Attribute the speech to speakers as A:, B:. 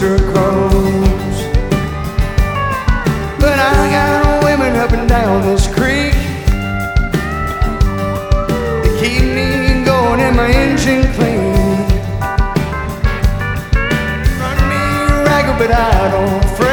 A: clothes. But I got women up and down this creek. They keep me going and my engine clean. Run me ragged, but I don't fret.